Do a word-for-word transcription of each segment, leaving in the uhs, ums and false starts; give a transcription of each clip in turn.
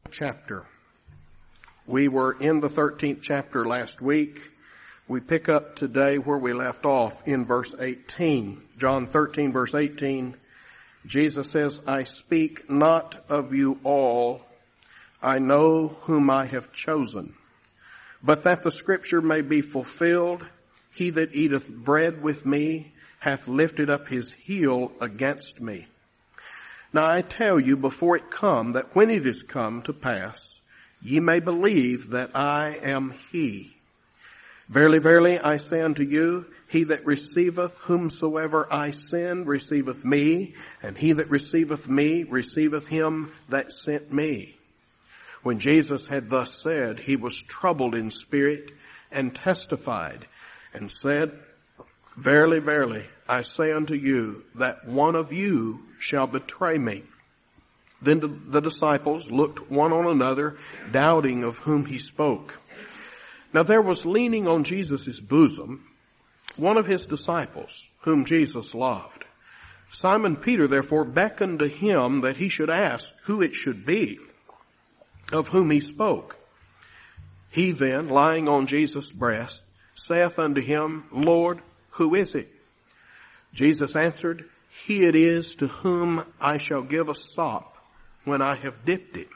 chapter. We were in the thirteenth chapter last week. We pick up today where we left off in verse eighteen. John thirteen verse eighteen. Jesus says, I speak not of you all. I know whom I have chosen. But that the scripture may be fulfilled, he that eateth bread with me hath lifted up his heel against me. Now I tell you before it come, that when it is come to pass, ye may believe that I am he. Verily, verily, I say unto you, he that receiveth whomsoever I send receiveth me, and he that receiveth me receiveth him that sent me. When Jesus had thus said, he was troubled in spirit and testified, and said, Verily, verily, I say unto you, that one of you shall betray me. Then the disciples looked one on another, doubting of whom he spoke. Now there was leaning on Jesus' bosom one of his disciples, whom Jesus loved. Simon Peter therefore beckoned to him that he should ask who it should be, of whom he spoke. He then, lying on Jesus' breast, saith unto him, Lord, who is it? Jesus answered, He it is to whom I shall give a sop when I have dipped it.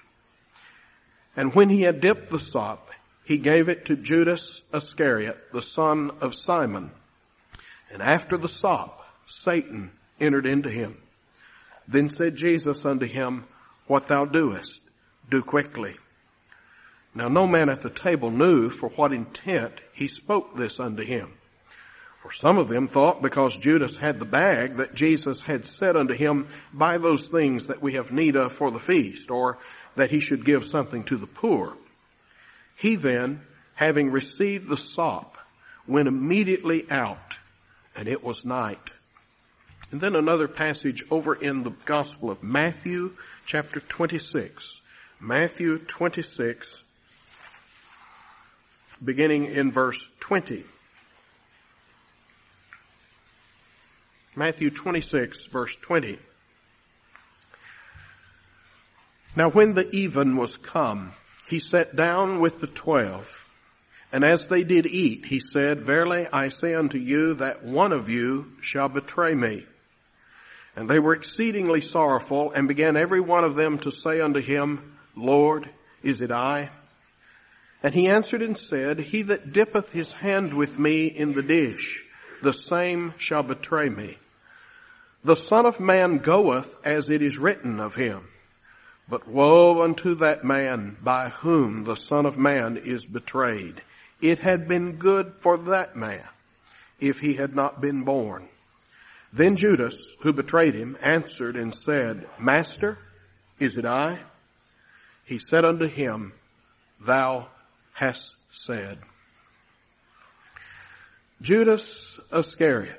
And when he had dipped the sop, he gave it to Judas Iscariot, the son of Simon. And after the sop, Satan entered into him. Then said Jesus unto him, What thou doest, do quickly. Now no man at the table knew for what intent he spoke this unto him. For some of them thought, because Judas had the bag, that Jesus had said unto him, Buy those things that we have need of for the feast, or that he should give something to the poor. He then, having received the sop, went immediately out, and it was night. And then another passage over in the Gospel of Matthew, chapter twenty-six. Matthew twenty-six, beginning in verse twenty. Matthew twenty-six, verse twenty. Now when the even was come, he sat down with the twelve. And as they did eat, he said, Verily I say unto you that one of you shall betray me. And they were exceedingly sorrowful, and began every one of them to say unto him, Lord, is it I? And he answered and said, He that dippeth his hand with me in the dish, the same shall betray me. The Son of Man goeth as it is written of him. But woe unto that man by whom the Son of Man is betrayed. It had been good for that man if he had not been born. Then Judas, who betrayed him, answered and said, Master, is it I? He said unto him, Thou hast said. Judas Iscariot,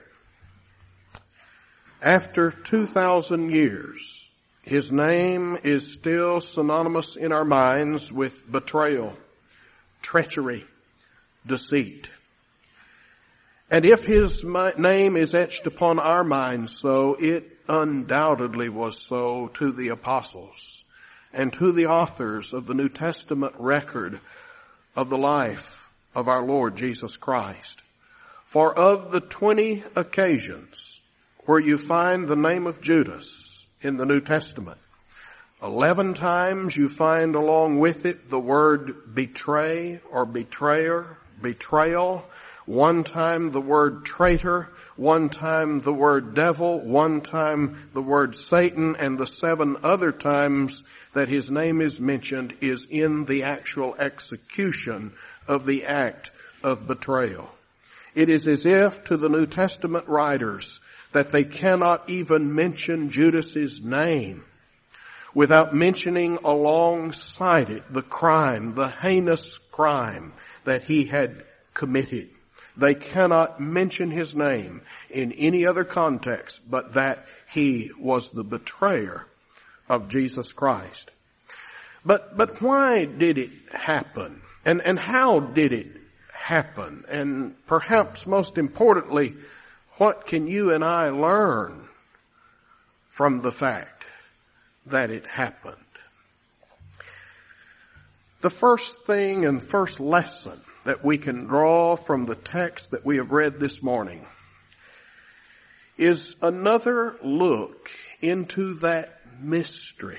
after two thousand years, his name is still synonymous in our minds with betrayal, treachery, deceit. And if his name is etched upon our minds so, it undoubtedly was so to the apostles and to the authors of the New Testament record of the life of our Lord Jesus Christ. For of the twenty occasions where you find the name of Judas in the New Testament, eleven times you find along with it the word betray or betrayer, betrayal. One time the word traitor, one time the word devil, one time the word Satan, and the seven other times that his name is mentioned is in the actual execution of the act of betrayal. It is as if to the New Testament writers that they cannot even mention Judas's name without mentioning alongside it the crime, the heinous crime that he had committed. They cannot mention his name in any other context but that he was the betrayer of Jesus Christ. But, but why did it happen? And, and how did it happen? And perhaps most importantly, what can you and I learn from the fact that it happened? The first thing and first lesson that we can draw from the text that we have read this morning is another look into that mystery.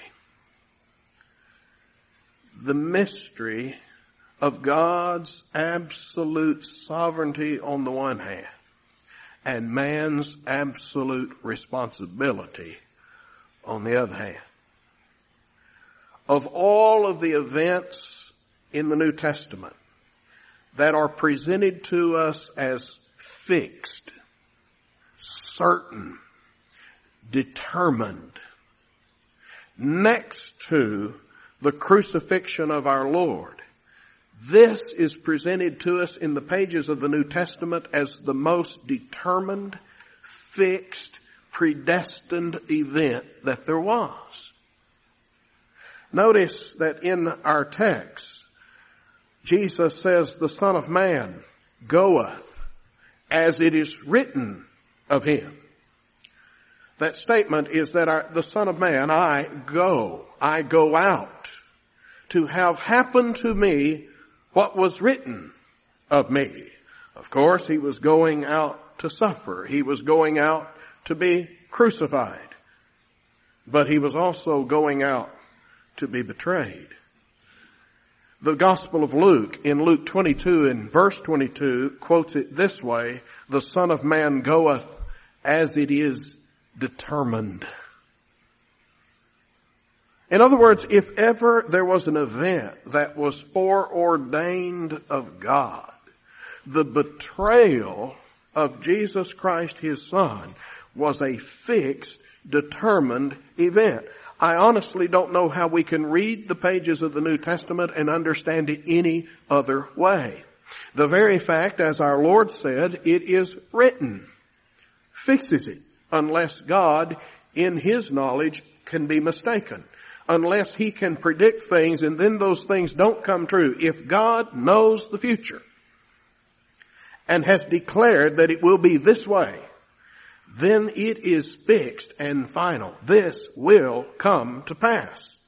The mystery of God's absolute sovereignty on the one hand and man's absolute responsibility on the other hand. Of all of the events in the New Testament that are presented to us as fixed, certain, determined, next to the crucifixion of our Lord, this is presented to us in the pages of the New Testament as the most determined, fixed, predestined event that there was. Notice that in our text, Jesus says, the Son of Man goeth as it is written of him. That statement is that our, the Son of Man, I go, I go out to have happened to me what was written of me. Of course, he was going out to suffer. He was going out to be crucified. But he was also going out to be betrayed. The Gospel of Luke, in Luke twenty-two and verse twenty-two, quotes it this way, the Son of Man goeth as it is determined. In other words, if ever there was an event that was foreordained of God, the betrayal of Jesus Christ, his Son, was a fixed, determined event. I honestly don't know how we can read the pages of the New Testament and understand it any other way. The very fact, as our Lord said, it is written, fixes it, unless God, in his knowledge, can be mistaken. Unless he can predict things and then those things don't come true. If God knows the future and has declared that it will be this way, then it is fixed and final. This will come to pass.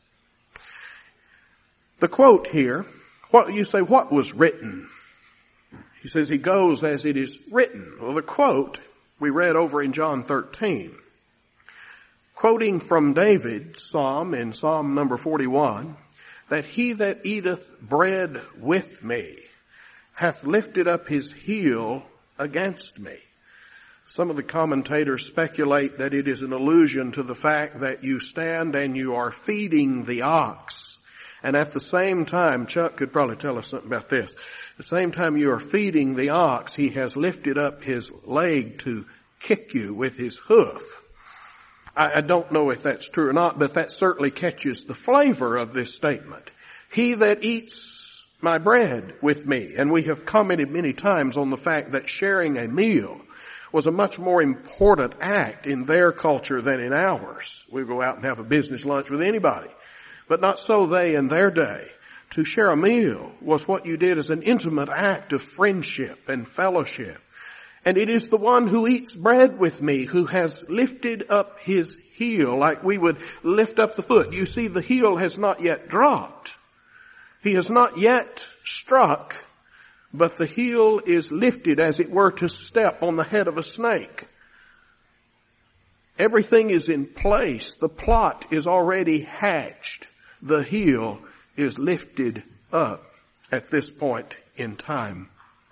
The quote here, what you say, what was written? He says he goes as it is written. Well, the quote we read over in John thirteen, quoting from David's psalm in Psalm number forty-one, that he that eateth bread with me hath lifted up his heel against me. Some of the commentators speculate that it is an allusion to the fact that you stand and you are feeding the ox. And at the same time, Chuck could probably tell us something about this. At the same time you are feeding the ox, he has lifted up his leg to kick you with his hoof. I, I don't know if that's true or not, but that certainly catches the flavor of this statement. He that eats my bread with me, and we have commented many times on the fact that sharing a meal was a much more important act in their culture than in ours. We go out and have a business lunch with anybody. But not so they in their day. To share a meal was what you did as an intimate act of friendship and fellowship. And it is the one who eats bread with me who has lifted up his heel like we would lift up the foot. You see, the heel has not yet dropped. He has not yet struck, but the heel is lifted as it were to step on the head of a snake. Everything is in place. The plot is already hatched. The heel is lifted up at this point in time.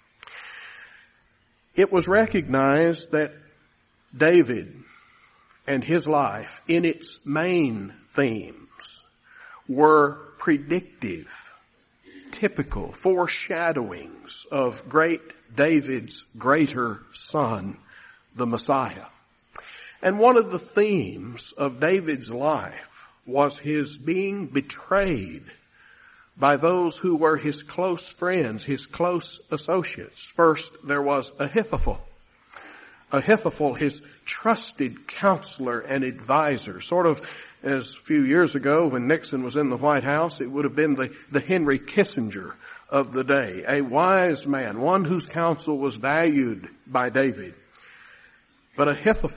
It was recognized that David and his life in its main themes were predictive, typical foreshadowings of great David's greater son, the Messiah. And one of the themes of David's life was his being betrayed by those who were his close friends, his close associates. First, there was Ahithophel. Ahithophel, his trusted counselor and advisor, sort of as a few years ago when Nixon was in the White House, it would have been the, the Henry Kissinger of the day, a wise man, one whose counsel was valued by David. But Ahithophel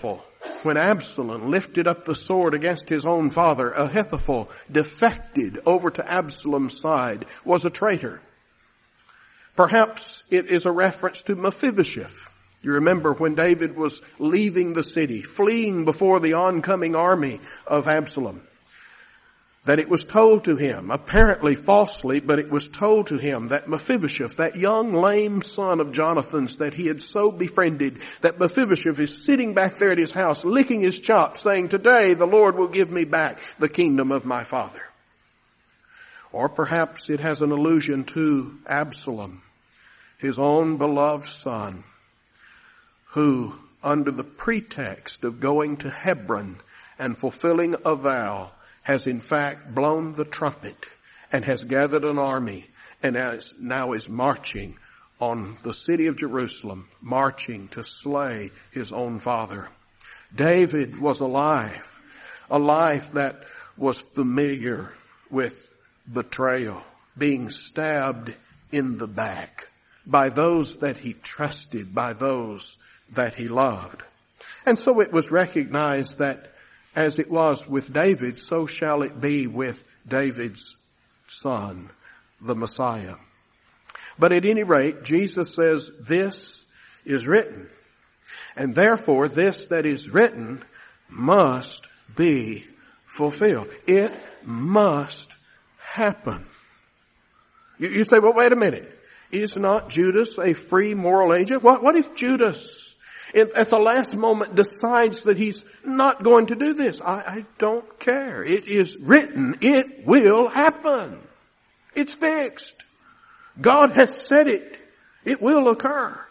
when Absalom lifted up the sword against his own father, Ahithophel defected over to Absalom's side, was a traitor. Perhaps it is a reference to Mephibosheth. You remember when David was leaving the city, fleeing before the oncoming army of Absalom, that it was told to him, apparently falsely, but it was told to him that Mephibosheth, that young lame son of Jonathan's that he had so befriended, that Mephibosheth is sitting back there at his house, licking his chops, saying, "Today the Lord will give me back the kingdom of my father." Or perhaps it has an allusion to Absalom, his own beloved son, who, under the pretext of going to Hebron and fulfilling a vow, has in fact blown the trumpet and has gathered an army and as now is marching on the city of Jerusalem, marching to slay his own father. David was a life, a life that was familiar with betrayal, being stabbed in the back by those that he trusted, by those that he loved. And so it was recognized that as it was with David, so shall it be with David's son, the Messiah. But at any rate, Jesus says, this is written. And therefore, this that is written must be fulfilled. It must happen. You, you say, well, wait a minute. Is not Judas a free moral agent? What, what if Judas at the last moment decides that he's not going to do this? I, I don't care. It is written. It will happen. It's fixed. God has said it. It will occur.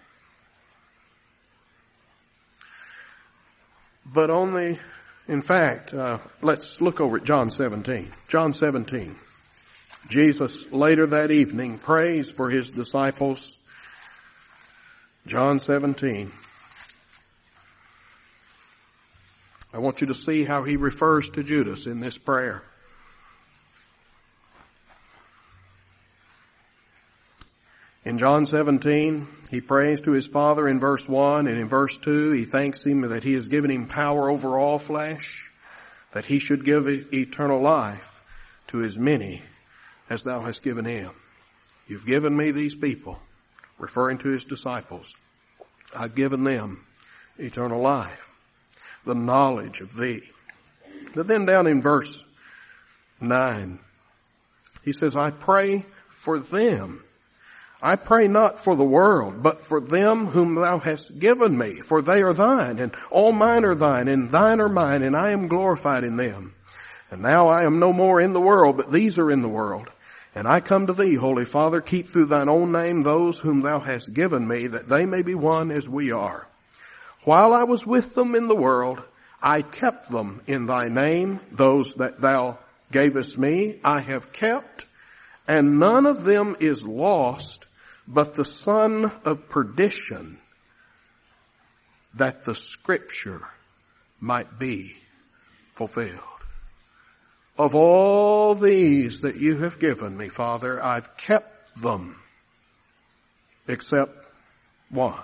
But only, in fact, uh, let's look over at John seventeen. John seventeen. Jesus later that evening prays for his disciples. John seventeen. I want you to see how he refers to Judas in this prayer. In John seventeen, he prays to his Father in verse one, and in verse two, he thanks him that he has given him power over all flesh, that he should give eternal life to as many as thou hast given him. You've given me these people, referring to his disciples. I've given them eternal life, the knowledge of thee. But then down in verse nine, he says, I pray for them. I pray not for the world, but for them whom thou hast given me, for they are thine, and all mine are thine, and thine are mine, and I am glorified in them. And now I am no more in the world, but these are in the world. And I come to thee, Holy Father, keep through thine own name those whom thou hast given me, that they may be one as we are. While I was with them in the world, I kept them in thy name, those that thou gavest me, I have kept, and none of them is lost, but the son of perdition, that the scripture might be fulfilled. Of all these that you have given me, Father, I've kept them, except one.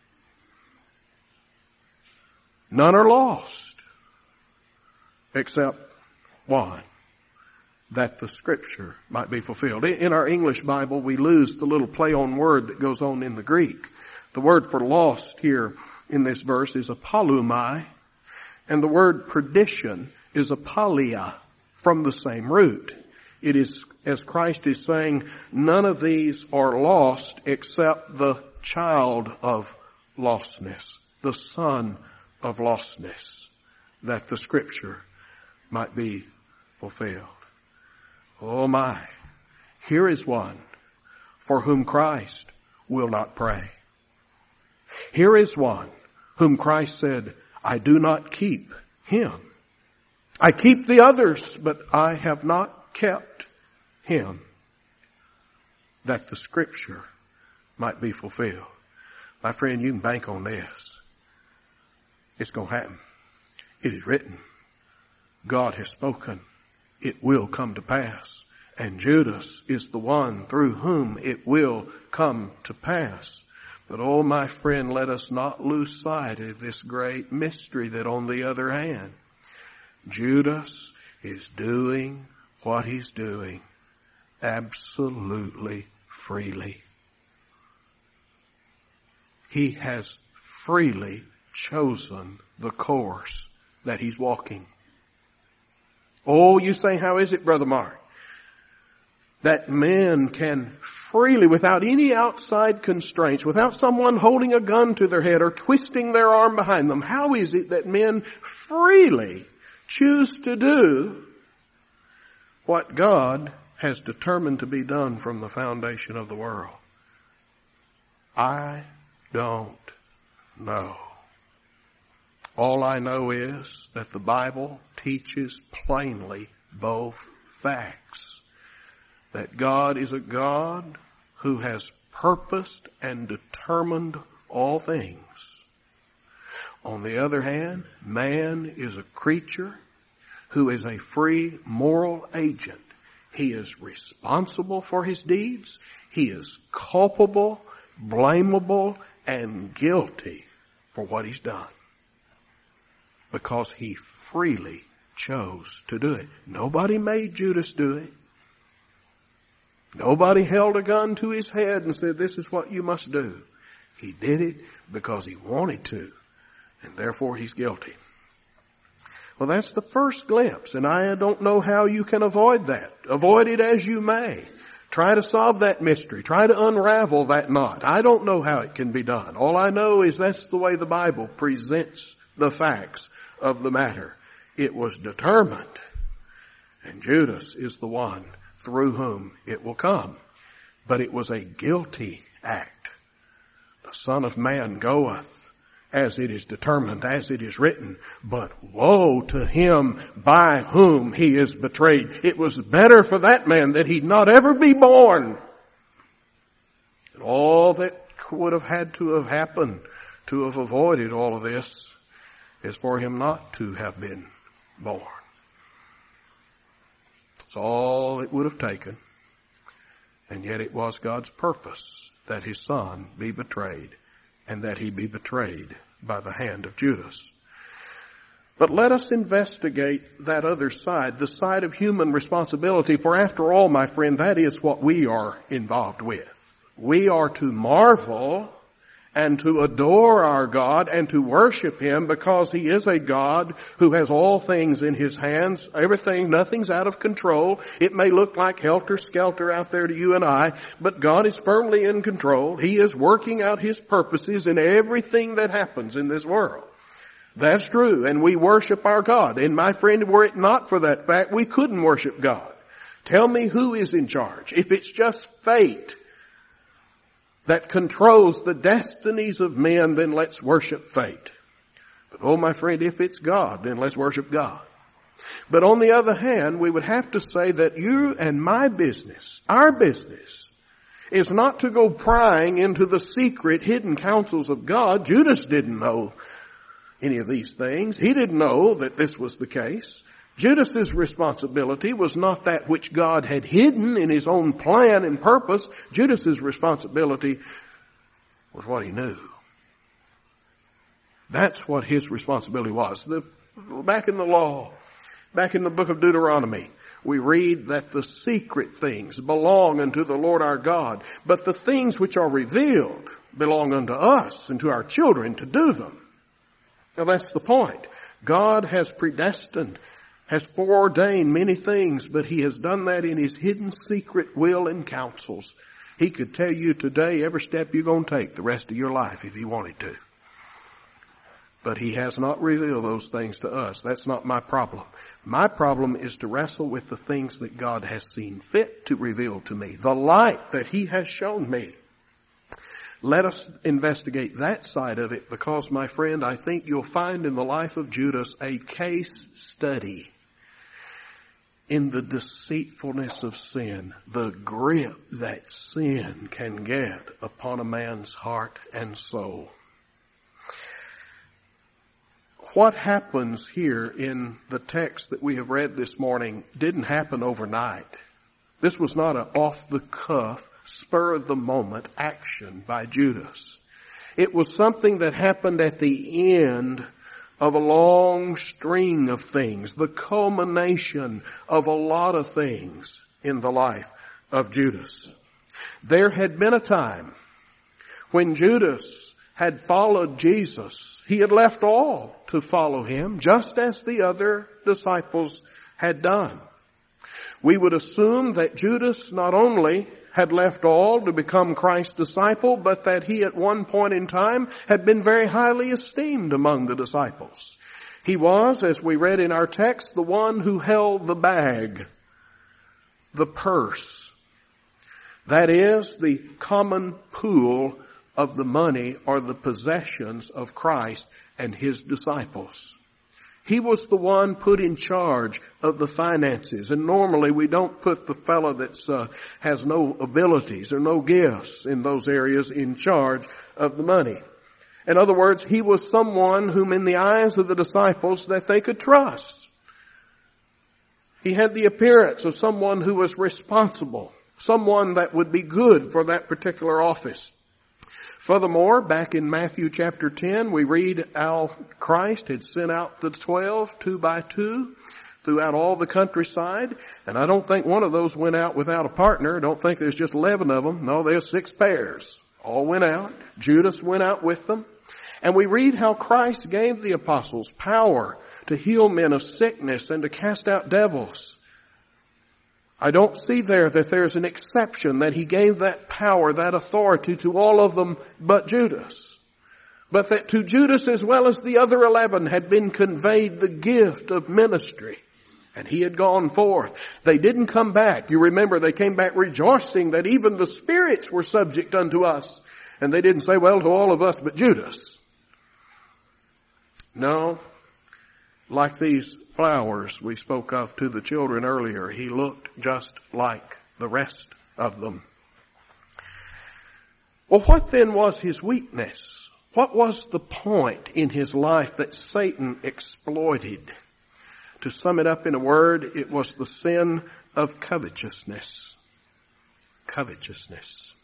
None are lost, except one, that the scripture might be fulfilled. In our English Bible, we lose the little play on word that goes on in the Greek. The word for lost here in this verse is apolumai, and the word perdition is apolia, from the same root. It is, as Christ is saying, none of these are lost except the child of lostness, the son of lostness, that the scripture might be fulfilled. Oh my, here is one for whom Christ will not pray. Here is one whom Christ said, I do not keep him. I keep the others, but I have not kept him, that the scripture might be fulfilled. My friend, you can bank on this. It's going to happen. It is written. God has spoken. It will come to pass. And Judas is the one through whom it will come to pass. But oh, my friend, let us not lose sight of this great mystery that on the other hand, Judas is doing what he's doing absolutely freely. He has freely chosen the course that he's walking. Oh, you say, how is it, Brother Mark, that men can freely, without any outside constraints, without someone holding a gun to their head or twisting their arm behind them, how is it that men freely choose to do what God has determined to be done from the foundation of the world? I don't know. All I know is that the Bible teaches plainly both facts. That God is a God who has purposed and determined all things. On the other hand, man is a creature who is a free moral agent. He is responsible for his deeds. He is culpable, blamable, and guilty for what he's done. Because he freely chose to do it. Nobody made Judas do it. Nobody held a gun to his head and said, this is what you must do. He did it because he wanted to, and therefore he's guilty. Well, that's the first glimpse, and I don't know how you can avoid that. Avoid it as you may. Try to solve that mystery. Try to unravel that knot. I don't know how it can be done. All I know is that's the way the Bible presents the facts of the matter. It was determined, and Judas is the one through whom it will come. But it was a guilty act. The Son of Man goeth as it is determined, as it is written, but woe to him by whom he is betrayed. It was better for that man that he not ever be born. And all that would have had to have happened to have avoided all of this is for him not to have been born. It's all it would have taken. And yet it was God's purpose that his Son be betrayed, and that he be betrayed by the hand of Judas. But let us investigate that other side, the side of human responsibility, for after all, my friend, that is what we are involved with. We are to marvel and to adore our God and to worship him because he is a God who has all things in his hands. Everything, nothing's out of control. It may look like helter-skelter out there to you and I, but God is firmly in control. He is working out his purposes in everything that happens in this world. That's true, and we worship our God. And my friend, were it not for that fact, we couldn't worship God. Tell me who is in charge. If it's just fate that controls the destinies of men, then let's worship fate. But oh, my friend, if it's God, then let's worship God. But on the other hand, we would have to say that you and my business, our business, is not to go prying into the secret hidden counsels of God. Judas didn't know any of these things. He didn't know that this was the case. Judas's responsibility was not that which God had hidden in his own plan and purpose. Judas's responsibility was what he knew. That's what his responsibility was. The, back in the law, back in the book of Deuteronomy, we read that the secret things belong unto the Lord our God, but the things which are revealed belong unto us and to our children to do them. Now that's the point. God has predestined, has foreordained many things, but he has done that in his hidden secret will and counsels. He could tell you today every step you're going to take the rest of your life if he wanted to. But he has not revealed those things to us. That's not my problem. My problem is to wrestle with the things that God has seen fit to reveal to me, the light that he has shown me. Let us investigate that side of it because, my friend, I think you'll find in the life of Judas a case study in the deceitfulness of sin, the grip that sin can get upon a man's heart and soul. What happens here in the text that we have read this morning didn't happen overnight. This was not an off-the-cuff, spur-of-the-moment action by Judas. It was something that happened at the end of a long string of things, the culmination of a lot of things in the life of Judas. There had been a time when Judas had followed Jesus. He had left all to follow him, just as the other disciples had done. We would assume that Judas not only had left all to become Christ's disciple, but that he at one point in time had been very highly esteemed among the disciples. He was, as we read in our text, the one who held the bag, the purse. That is, the common pool of the money or the possessions of Christ and his disciples. He was the one put in charge of the finances. And normally we don't put the fellow that's uh, has no abilities or no gifts in those areas in charge of the money. In other words, he was someone whom in the eyes of the disciples that they could trust. He had the appearance of someone who was responsible, someone that would be good for that particular office. Furthermore, back in Matthew chapter ten, we read how Christ had sent out the twelve, two by two, throughout all the countryside. And I don't think one of those went out without a partner. I don't think there's just eleven of them. No, there's six pairs. All went out. Judas went out with them. And we read how Christ gave the apostles power to heal men of sickness and to cast out devils. I don't see there that there's an exception, that he gave that power, that authority to all of them but Judas. But that to Judas as well as the other eleven had been conveyed the gift of ministry. And he had gone forth. They didn't come back. You remember they came back rejoicing that even the spirits were subject unto us. And they didn't say, well, to all of us but Judas. No. Like these flowers we spoke of to the children earlier, he looked just like the rest of them. Well, what then was his weakness? What was the point in his life that Satan exploited? To sum it up in a word, it was the sin of covetousness. Covetousness.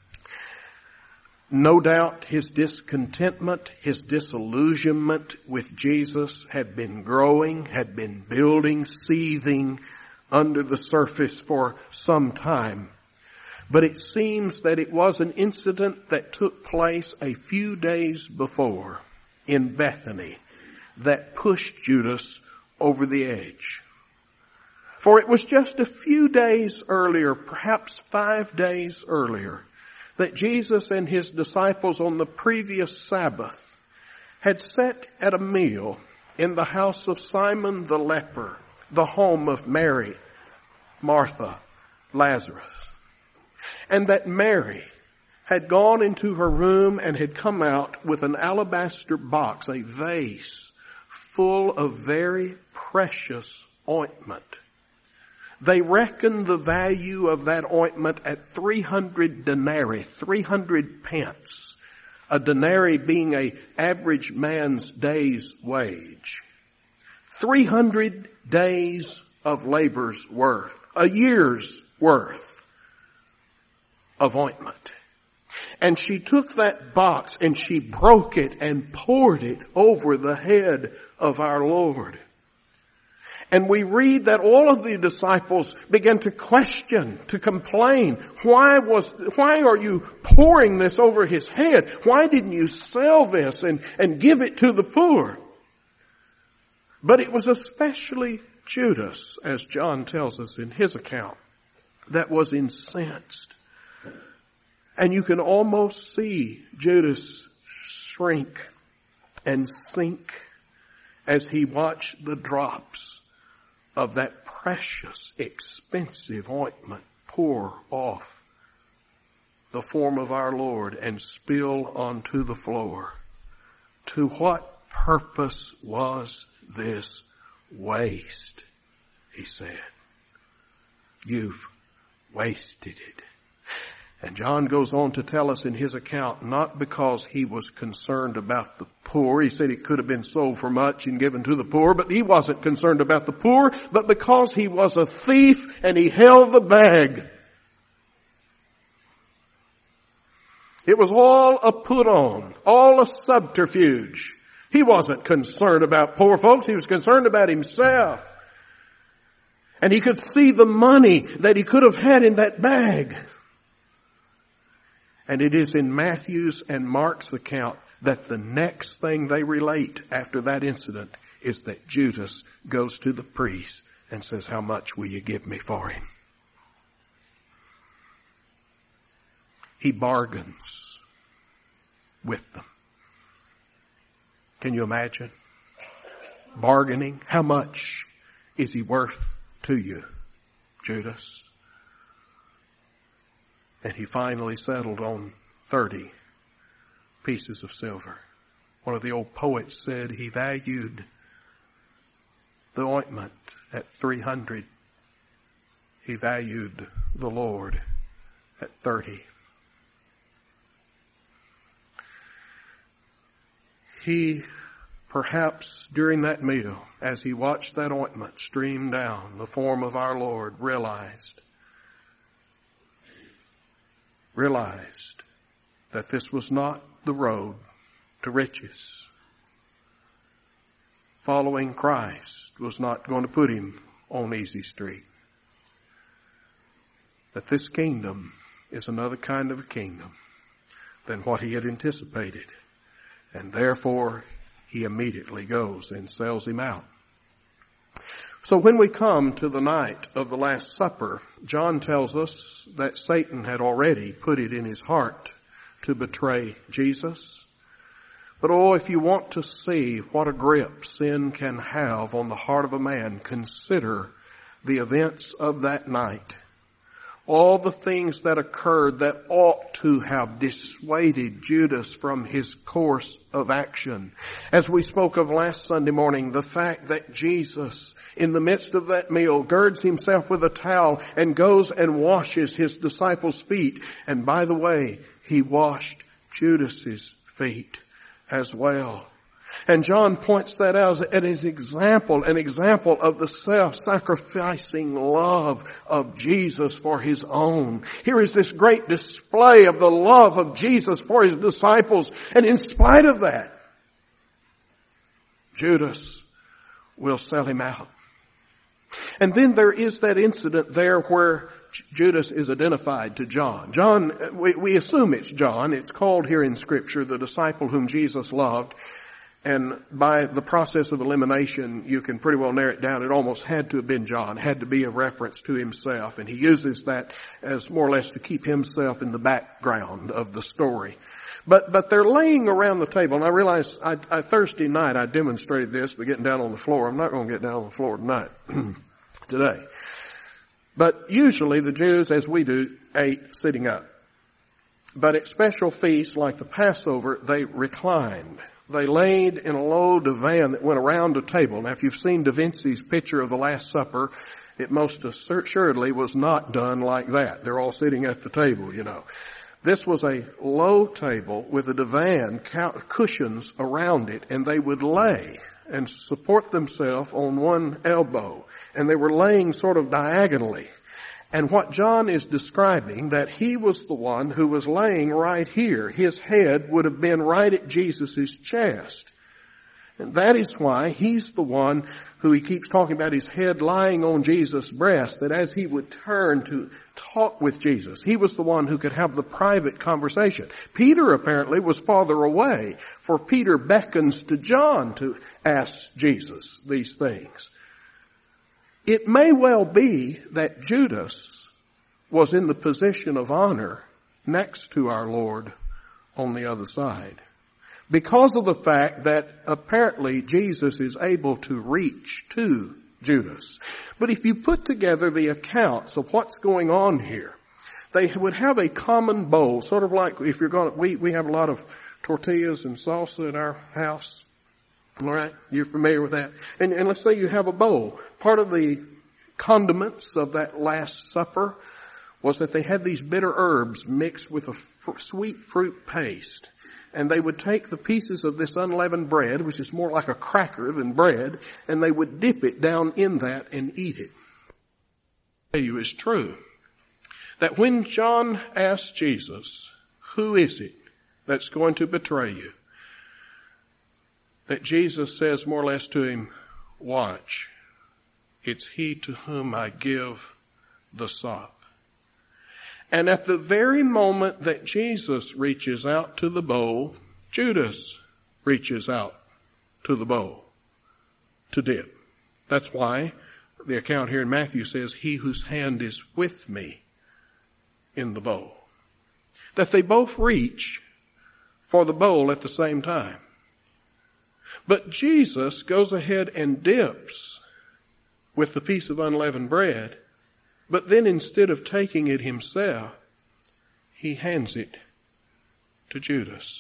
No doubt his discontentment, his disillusionment with Jesus had been growing, had been building, seething under the surface for some time. But it seems that it was an incident that took place a few days before in Bethany that pushed Judas over the edge. For it was just a few days earlier, perhaps five days earlier, that Jesus and his disciples on the previous Sabbath had sat at a meal in the house of Simon the leper, the home of Mary, Martha, Lazarus. And that Mary had gone into her room and had come out with an alabaster box, a vase full of very precious ointment. They reckoned the value of that ointment at three hundred denarii, three hundred pence. A denarii being a average man's day's wage. three hundred days of labor's worth. A year's worth of ointment. And she took that box and she broke it and poured it over the head of our Lord. And we read that all of the disciples began to question, to complain. Why was, why are you pouring this over his head? Why didn't you sell this and, and give it to the poor? But it was especially Judas, as John tells us in his account, that was incensed. And you can almost see Judas shrink and sink as he watched the drops of that precious, expensive ointment pour off the form of our Lord and spill onto the floor. To what purpose was this waste? He said. You've wasted it. And John goes on to tell us in his account, not because he was concerned about the poor. He said it could have been sold for much and given to the poor, but he wasn't concerned about the poor, but because he was a thief and he held the bag. It was all a put on, all a subterfuge. He wasn't concerned about poor folks. He was concerned about himself. And he could see the money that he could have had in that bag. And it is in Matthew's and Mark's account that the next thing they relate after that incident is that Judas goes to the priest and says, how much will you give me for him? He bargains with them. Can you imagine? Bargaining. How much is he worth to you, Judas? And he finally settled on thirty pieces of silver. One of the old poets said he valued the ointment at three hundred. He valued the Lord at thirty. He, perhaps during that meal, as he watched that ointment stream down the form of our Lord, realized, realized that this was not the road to riches. Following Christ was not going to put him on easy street. That this kingdom is another kind of a kingdom than what he had anticipated. And therefore, he immediately goes and sells him out. So when we come to the night of the Last Supper, John tells us that Satan had already put it in his heart to betray Jesus. But oh, if you want to see what a grip sin can have on the heart of a man, consider the events of that night. All the things that occurred that ought to have dissuaded Judas from his course of action. As we spoke of last Sunday morning, the fact that Jesus, in the midst of that meal, girds himself with a towel and goes and washes his disciples' feet. And by the way, he washed Judas's feet as well. And John points that out as his example, an example of the self-sacrificing love of Jesus for his own. Here is this great display of the love of Jesus for his disciples. And in spite of that, Judas will sell him out. And then there is that incident there where Judas is identified to John. John, we, we assume it's John. It's called here in Scripture the disciple whom Jesus loved. And by the process of elimination, you can pretty well narrow it down. It almost had to have been John, had to be a reference to himself. And he uses that as more or less to keep himself in the background of the story. But, but they're laying around the table. And I realize I, I, Thursday night I demonstrated this by getting down on the floor. I'm not going to get down on the floor tonight, today. But usually the Jews, as we do, ate sitting up. But at special feasts like the Passover, they reclined. They laid in a low divan that went around a table. Now, if you've seen Da Vinci's picture of the Last Supper, it most assuredly was not done like that. They're all sitting at the table, you know. This was a low table with a divan, cushions around it, and they would lay and support themselves on one elbow. And they were laying sort of diagonally. And what John is describing, that he was the one who was laying right here. His head would have been right at Jesus' chest. And that is why he's the one who he keeps talking about his head lying on Jesus' breast, that as he would turn to talk with Jesus, he was the one who could have the private conversation. Peter apparently was farther away, for Peter beckons to John to ask Jesus these things. It may well be that Judas was in the position of honor next to our Lord on the other side, because of the fact that apparently Jesus is able to reach to Judas. But if you put together the accounts of what's going on here, they would have a common bowl, sort of like if you're going to, we, we have a lot of tortillas and salsa in our house. All right, you're familiar with that. And, and let's say you have a bowl. Part of the condiments of that Last Supper was that they had these bitter herbs mixed with a f- sweet fruit paste. And they would take the pieces of this unleavened bread, which is more like a cracker than bread, and they would dip it down in that and eat it. I tell you, it's true that when John asked Jesus, Who is it that's going to betray you? That Jesus says more or less to him, watch. It's he to whom I give the sop. And at the very moment that Jesus reaches out to the bowl, Judas reaches out to the bowl to dip. That's why the account here in Matthew says, he whose hand is with me in the bowl. That they both reach for the bowl at the same time. But Jesus goes ahead and dips with the piece of unleavened bread, but then instead of taking it himself, he hands it to Judas.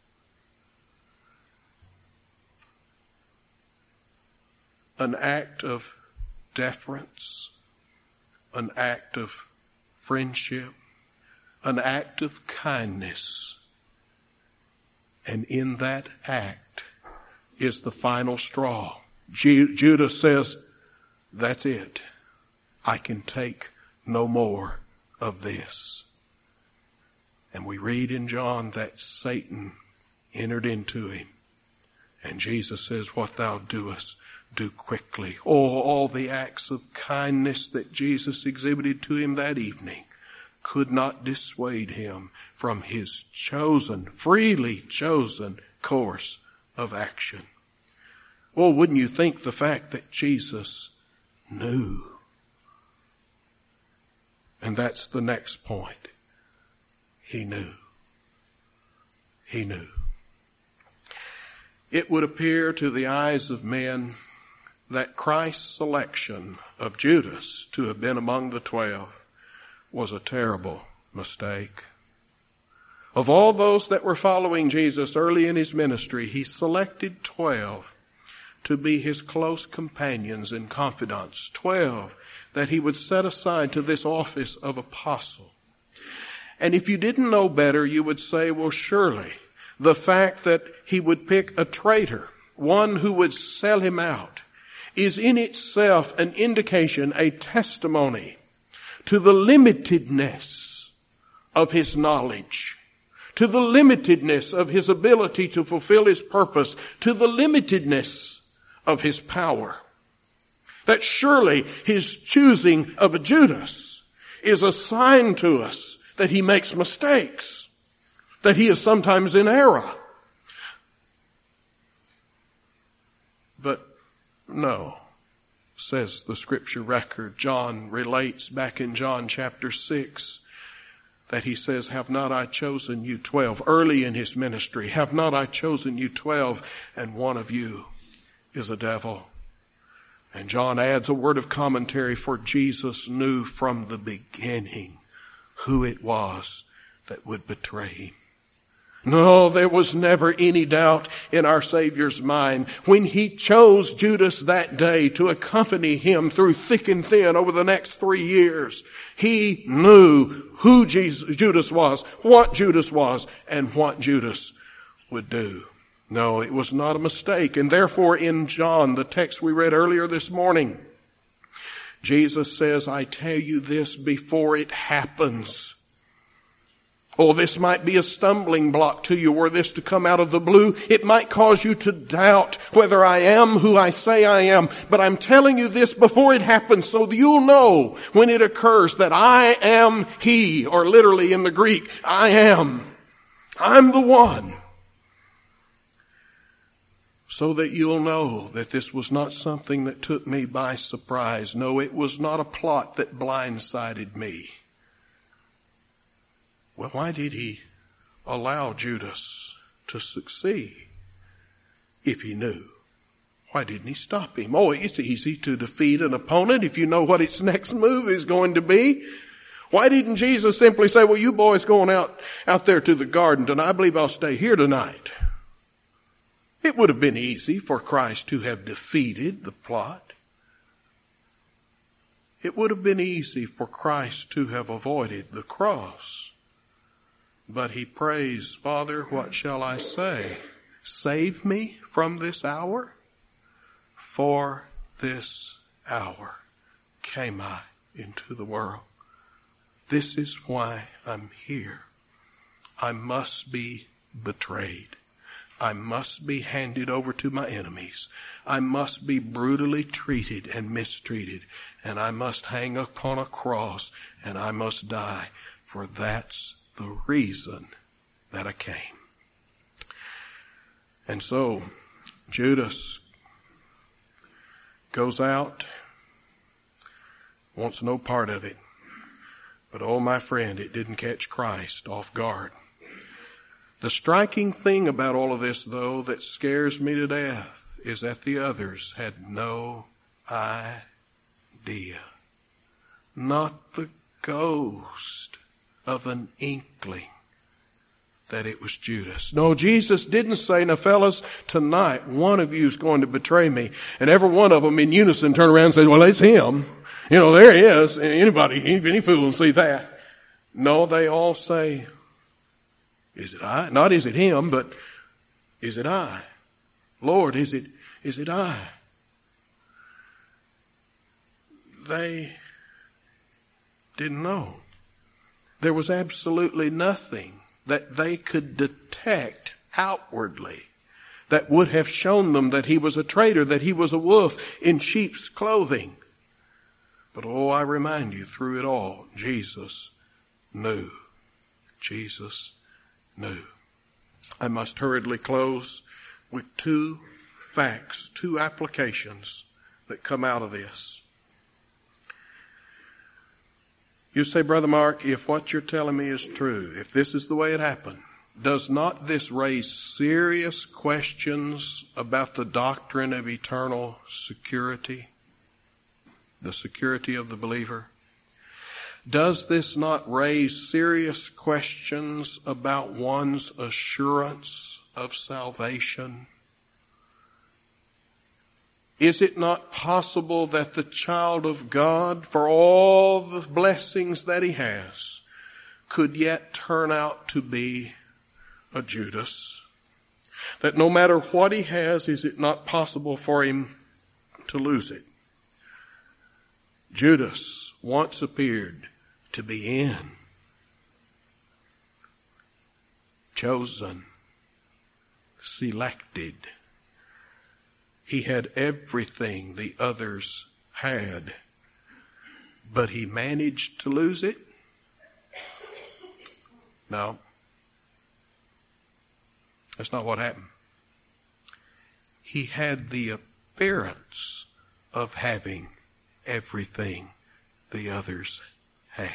An act of deference, an act of friendship, an act of kindness. And in that act is the final straw. Ju- Judas says, that's it. I can take no more of this. And we read in John that Satan entered into him. And Jesus says, what thou doest, do quickly. Oh, all the acts of kindness that Jesus exhibited to him that evening could not dissuade him from his chosen, freely chosen course of action. Well, wouldn't you think the fact that Jesus knew? And that's the next point. He knew. He knew. It would appear to the eyes of men that Christ's selection of Judas to have been among the twelve was a terrible mistake. Of all those that were following Jesus early in his ministry, he selected twelve to be his close companions and confidants. Twelve that he would set aside to this office of apostle. And if you didn't know better, you would say, well, surely the fact that he would pick a traitor, one who would sell him out, is in itself an indication, a testimony to the limitedness of his knowledge, to the limitedness of his ability to fulfill his purpose, to the limitedness of his power. That surely his choosing of a Judas is a sign to us that he makes mistakes, that he is sometimes in error. But no, says the scripture record. John relates back in John chapter six that he says, have not I chosen you twelve? Early in his ministry, have not I chosen you twelve, and one of you is a devil? And John adds a word of commentary, for Jesus knew from the beginning who it was that would betray him. No, there was never any doubt in our Savior's mind when he chose Judas that day to accompany him through thick and thin over the next three years. He knew who Jesus, Judas was, what Judas was, and what Judas would do. No, it was not a mistake. And therefore in John, the text we read earlier this morning, Jesus says, I tell you this before it happens. Oh, this might be a stumbling block to you, were this to come out of the blue. It might cause you to doubt whether I am who I say I am. But I'm telling you this before it happens so that you'll know when it occurs that I am he, or literally in the Greek, I am. I'm the one. So that you'll know that this was not something that took me by surprise. No, it was not a plot that blindsided me. Well, why did he allow Judas to succeed if he knew? Why didn't he stop him? Oh, it's easy to defeat an opponent if you know what its next move is going to be. Why didn't Jesus simply say, well, you boys going out, out there to the garden tonight, I believe I'll stay here tonight. It would have been easy for Christ to have defeated the plot. It would have been easy for Christ to have avoided the cross. But he prays, Father, what shall I say? Save me from this hour? For this hour came I into the world. This is why I'm here. I must be betrayed. I must be handed over to my enemies. I must be brutally treated and mistreated. And I must hang upon a cross and I must die. For that's the reason that I came. And so Judas goes out, wants no part of it. But oh, my friend, it didn't catch Christ off guard. The striking thing about all of this, though, that scares me to death is that the others had no idea. Not the ghost of an inkling that it was Judas. No, Jesus didn't say, now fellas, tonight one of you is going to betray me. And every one of them in unison turn around and say, well, it's him. You know, there he is. Anybody, any fool will see that. No, they all say, is it I? Not is it him, but is it I? Lord, is it, is it I? They didn't know. There was absolutely nothing that they could detect outwardly that would have shown them that he was a traitor, that he was a wolf in sheep's clothing. But oh, I remind you, through it all, Jesus knew. Jesus knew. I must hurriedly close with two facts, two applications that come out of this. You say, Brother Mark, if what you're telling me is true, if this is the way it happened, does not this raise serious questions about the doctrine of eternal security? The security of the believer? Does this not raise serious questions about one's assurance of salvation? Is it not possible that the child of God, for all the blessings that he has, could yet turn out to be a Judas? That no matter what he has, is it not possible for him to lose it? Judas once appeared to be in, chosen, selected. He had everything the others had, but he managed to lose it? No. That's not what happened. He had the appearance of having everything the others had.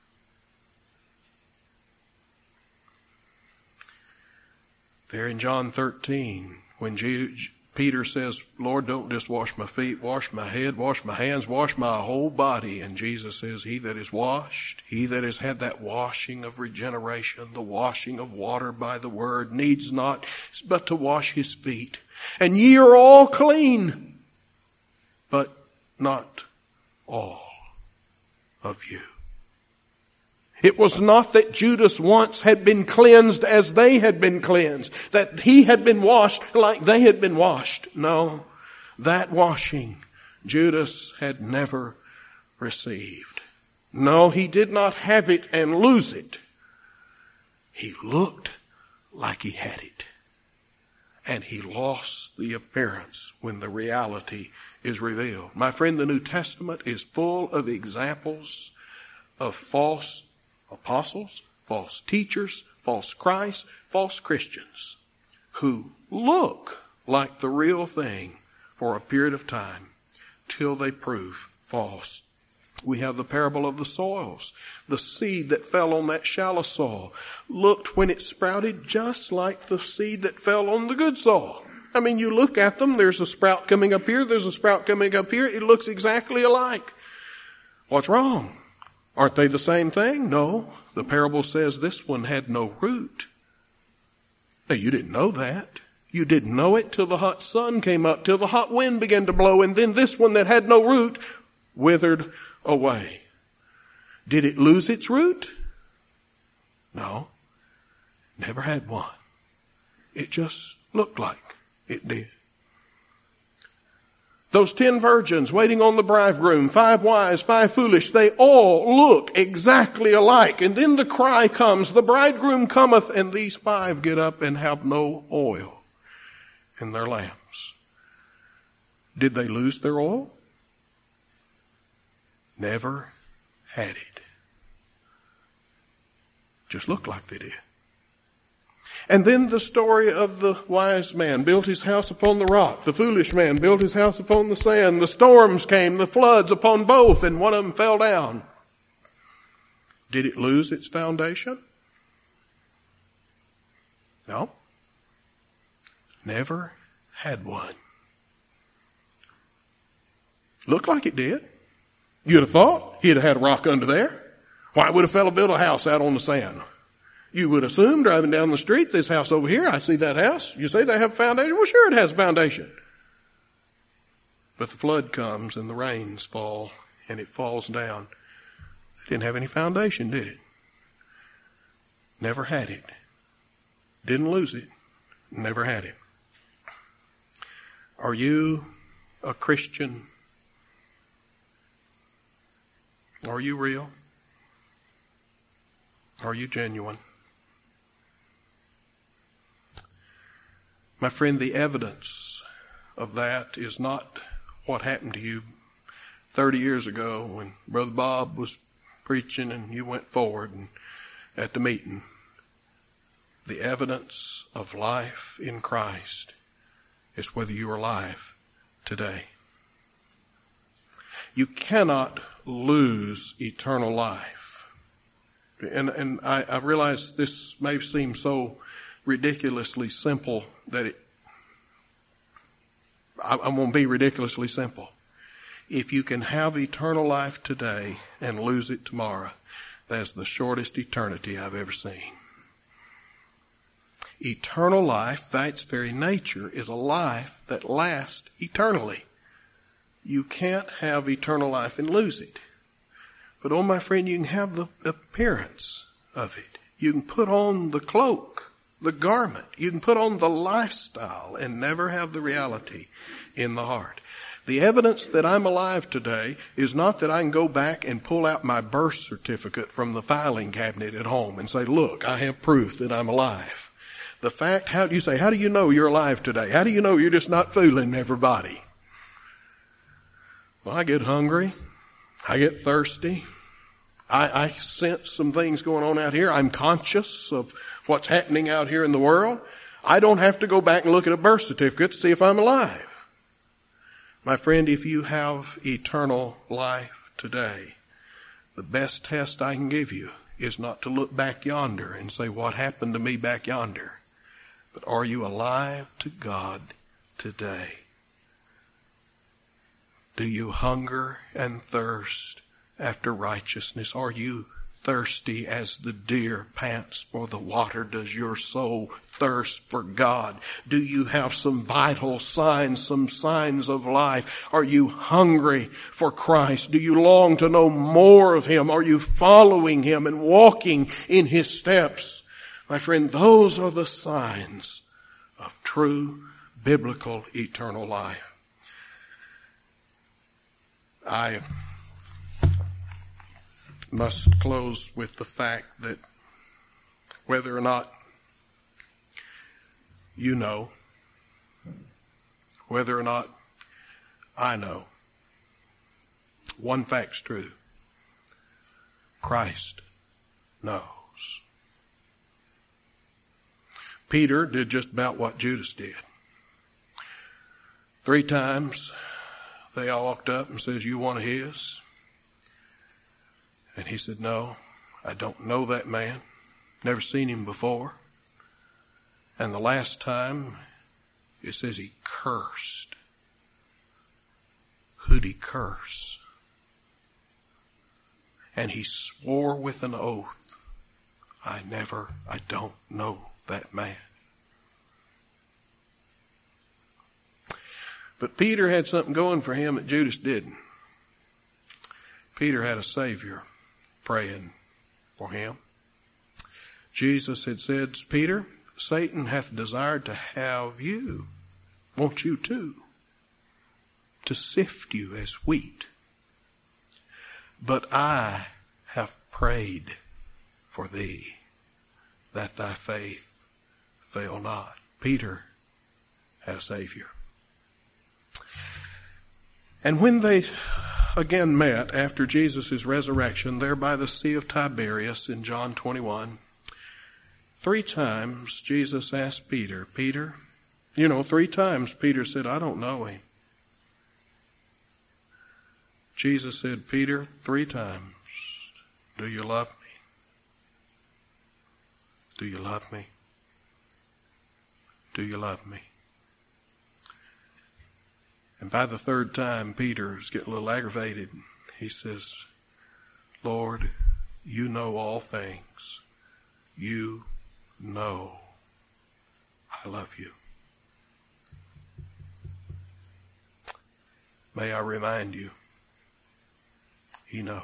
There in John thirteen, when Jesus, Peter says, Lord, don't just wash my feet, wash my head, wash my hands, wash my whole body. And Jesus says, he that is washed, he that has had that washing of regeneration, the washing of water by the word, needs not but to wash his feet. And ye are all clean, but not all of you. It was not that Judas once had been cleansed as they had been cleansed, that he had been washed like they had been washed. No, that washing Judas had never received. No, he did not have it and lose it. He looked like he had it. And he lost the appearance when the reality is revealed. My friend, the New Testament is full of examples of false apostles, false teachers, false Christ, false Christians who look like the real thing for a period of time till they prove false. We have the parable of the soils. The seed that fell on that shallow soil looked when it sprouted just like the seed that fell on the good soil. I mean, you look at them, there's a sprout coming up here, there's a sprout coming up here, it looks exactly alike. What's wrong? Aren't they the same thing? No. The parable says this one had no root. Now, you didn't know that. You didn't know it till the hot sun came up, till the hot wind began to blow, and then this one that had no root withered away. Did it lose its root? No. Never had one. It just looked like it did. Those ten virgins waiting on the bridegroom, five wise, five foolish, they all look exactly alike. And then the cry comes, the bridegroom cometh, and these five get up and have no oil in their lamps. Did they lose their oil? Never had it. Just looked like they did. And then the story of the wise man built his house upon the rock. The foolish man built his house upon the sand. The storms came, the floods upon both, and one of them fell down. Did it lose its foundation? No. Never had one. Looked like it did. You'd have thought he'd have had a rock under there. Why would a fellow build a house out on the sand? You would assume driving down the street, this house over here, I see that house. You say they have a foundation? Well, sure it has a foundation. But the flood comes and the rains fall and it falls down. It didn't have any foundation, did it? Never had it. Didn't lose it. Never had it. Are you a Christian? Are you real? Are you genuine? My friend, the evidence of that is not what happened to you thirty years ago when Brother Bob was preaching and you went forward and at the meeting. The evidence of life in Christ is whether you are alive today. You cannot lose eternal life. And, and I, I realize this may seem so ridiculously simple that it, I, I'm going to be ridiculously simple. If you can have eternal life today and lose it tomorrow, that's the shortest eternity I've ever seen. Eternal life, by its very nature, is a life that lasts eternally. You can't have eternal life and lose it. But oh my friend, you can have the appearance of it. You can put on the cloak, the garment. You can put on the lifestyle and never have the reality in the heart. The evidence that I'm alive today is not that I can go back and pull out my birth certificate from the filing cabinet at home and say, look, I have proof that I'm alive. The fact, how do you say, how do you know you're alive today? How do you know you're just not fooling everybody? Well, I get hungry. I get thirsty. I, I sense some things going on out here. I'm conscious of what's happening out here in the world. I don't have to go back and look at a birth certificate to see if I'm alive. My friend, if you have eternal life today, the best test I can give you is not to look back yonder and say, what happened to me back yonder? But are you alive to God today? Do you hunger and thirst after righteousness? Are you thirsty as the deer pants for the water? Does your soul thirst for God? Do you have some vital signs, some signs of life? Are you hungry for Christ? Do you long to know more of Him? Are you following Him and walking in His steps? My friend, those are the signs of true biblical eternal life. I must close with the fact that whether or not you know, whether or not I know, one fact's true. Christ knows. Peter did just about what Judas did. Three times they all walked up and says, you one of his? And he said, no, I don't know that man. Never seen him before. And the last time, it says he cursed. Who'd he curse? And he swore with an oath, I never, I don't know that man. But Peter had something going for him that Judas didn't. Peter had a Savior praying for him. Jesus had said, Peter, Satan hath desired to have you. Want you too. to sift you as wheat. But I have prayed for thee, that thy faith fail not. Peter had a Savior. And when they again met after Jesus' resurrection there by the Sea of Tiberias in John twenty-one, three times Jesus asked Peter, Peter, you know, three times Peter said, I don't know him. Jesus said, Peter, three times, do you love me? Do you love me? Do you love me? And by the third time, Peter's getting a little aggravated. He says, Lord, you know all things. You know I love you. May I remind you, He knows.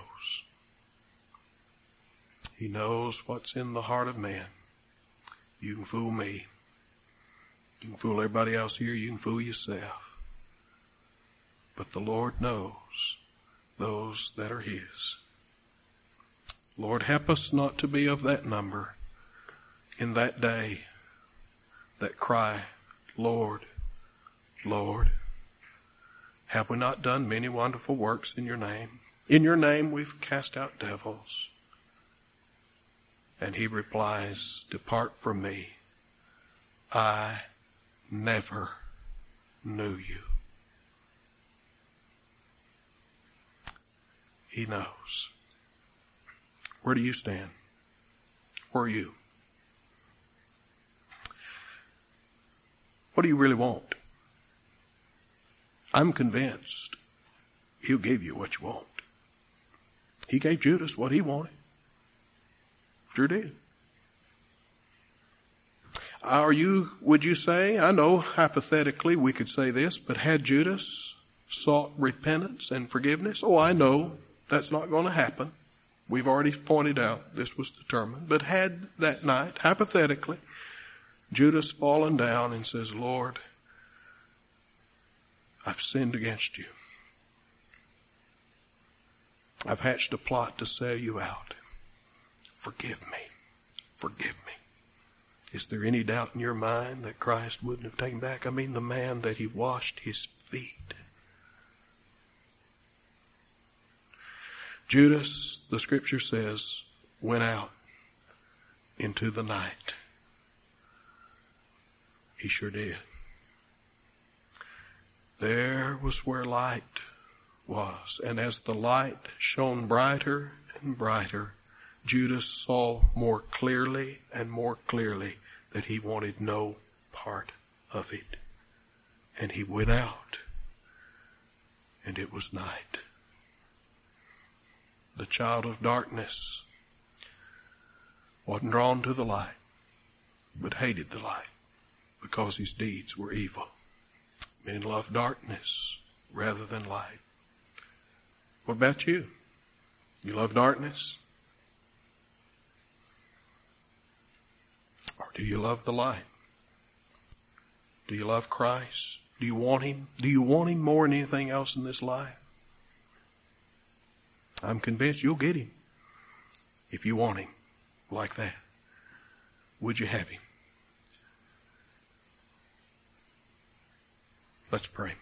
He knows what's in the heart of man. You can fool me. You can fool everybody else here. You can fool yourself. But the Lord knows those that are His. Lord, help us not to be of that number in that day that cry, Lord, Lord. Have we not done many wonderful works in your name? In your name we've cast out devils. And He replies, depart from me. I never knew you. He knows. Where do you stand? Where are you? What do you really want? I'm convinced He'll give you what you want. He gave Judas what he wanted. Sure did. Are you, would you say, I know hypothetically we could say this, but had Judas sought repentance and forgiveness? Oh, I know that's not going to happen. We've already pointed out this was determined. But had that night, hypothetically, Judas fallen down and says, Lord, I've sinned against you. I've hatched a plot to sell you out. Forgive me. Forgive me. Is there any doubt in your mind that Christ wouldn't have taken back? I mean, the man that He washed his feet. Judas, the scripture says, went out into the night. He sure did. There was where light was. And as the light shone brighter and brighter, Judas saw more clearly and more clearly that he wanted no part of it. And he went out, and it was night. The child of darkness wasn't drawn to the light, but hated the light because his deeds were evil. Men love darkness rather than light. What about you? You love darkness? Or do you love the light? Do you love Christ? Do you want Him? Do you want Him more than anything else in this life? I'm convinced you'll get Him if you want Him like that. Would you have Him? Let's pray.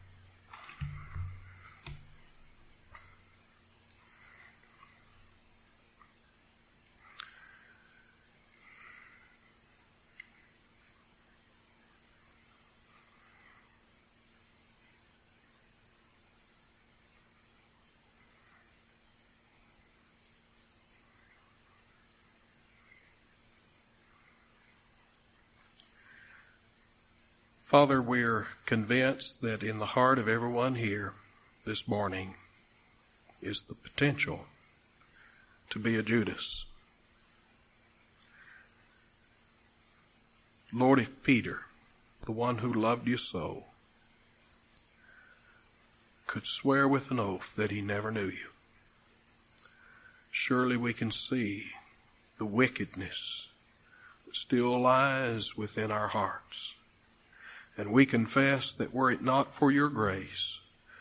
Father, we're convinced that in the heart of everyone here this morning is the potential to be a Judas. Lord, if Peter, the one who loved you so, could swear with an oath that he never knew you, surely we can see the wickedness that still lies within our hearts. And we confess that were it not for your grace,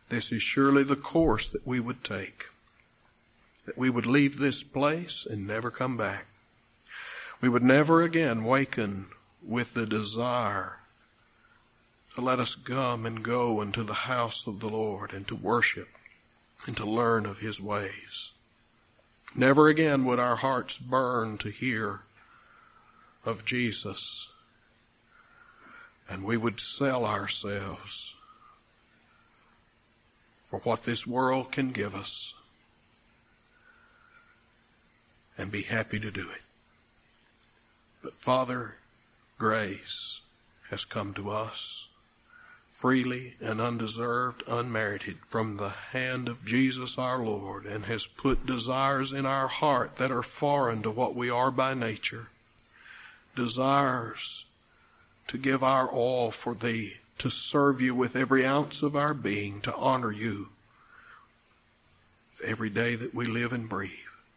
this is surely the course that we would take. That we would leave this place and never come back. We would never again waken with the desire to let us come and go into the house of the Lord and to worship and to learn of His ways. Never again would our hearts burn to hear of Jesus, and we would sell ourselves for what this world can give us and be happy to do it. But Father, grace has come to us freely and undeserved, unmerited, from the hand of Jesus our Lord, and has put desires in our heart that are foreign to what we are by nature. Desires to give our all for Thee, to serve You with every ounce of our being, to honor You every day that we live and breathe.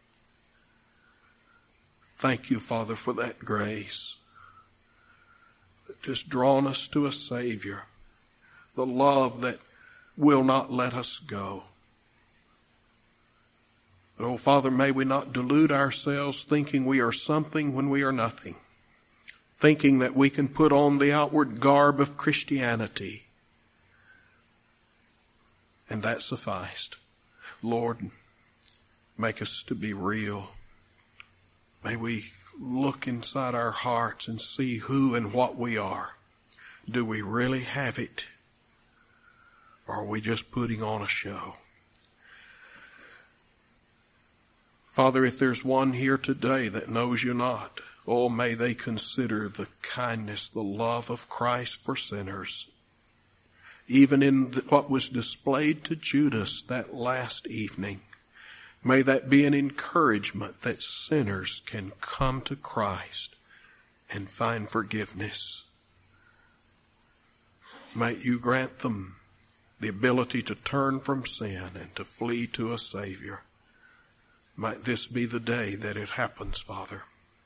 Thank You, Father, for that grace that has drawn us to a Savior, the love that will not let us go. But, oh Father, may we not delude ourselves thinking we are something when we are nothing, thinking that we can put on the outward garb of Christianity and that sufficed. Lord, make us to be real. May we look inside our hearts and see who and what we are. Do we really have it? Or are we just putting on a show? Father, if there's one here today that knows You not, oh, may they consider the kindness, the love of Christ for sinners. Even in the, what was displayed to Judas that last evening, may that be an encouragement that sinners can come to Christ and find forgiveness. May You grant them the ability to turn from sin and to flee to a Savior. Might this be the day that it happens, Father.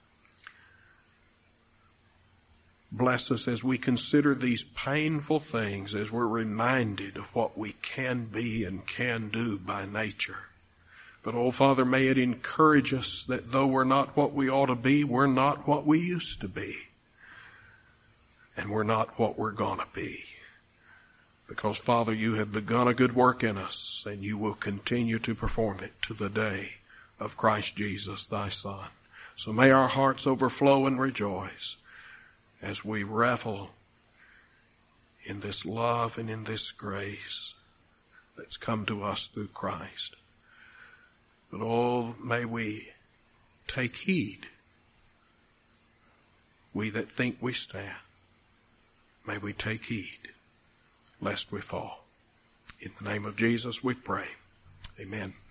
Bless us as we consider these painful things, as we're reminded of what we can be and can do by nature. But, oh Father, may it encourage us that though we're not what we ought to be, we're not what we used to be. And we're not what we're going to be. Because, Father, You have begun a good work in us, and You will continue to perform it to the day of Christ Jesus, Thy Son. So may our hearts overflow and rejoice as we revel in this love and in this grace that's come to us through Christ. But oh, may we take heed, we that think we stand, may we take heed lest we fall. In the name of Jesus we pray. Amen.